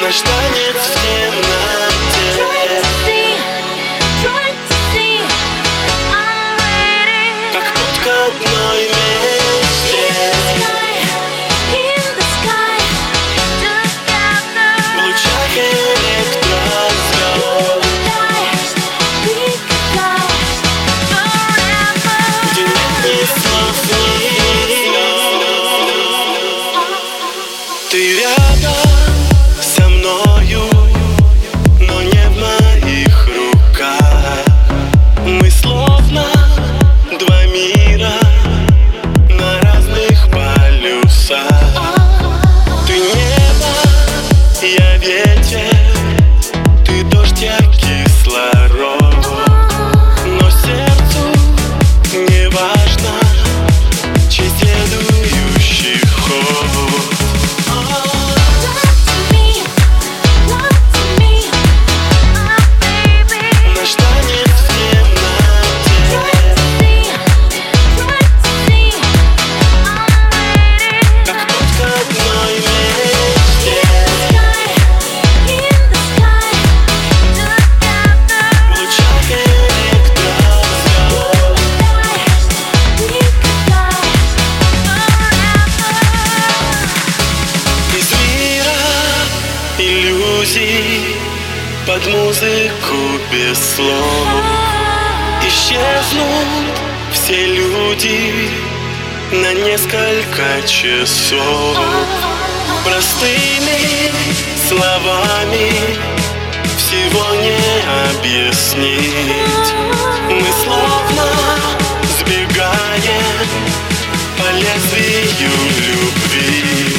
Наш танец в темноте, как путь к одной мечте. В лучах электрозвезд, где нет ни слов, ни слез. Ты рядом со мною, но не в моих руках. Мы словно два мира на разных полюсах. Ты небо, я ветер, ты дождь, я кислород. Но сердцу не важно, чей следующий ход. Наш танец в темноте, как путь к одной мечте. В лучах электрозвезд, из мира иллюзий под музыку без слов исчезнут все люди на несколько часов. Простыми словами всего не объяснить. Мы словно сбегаем по лезвию любви.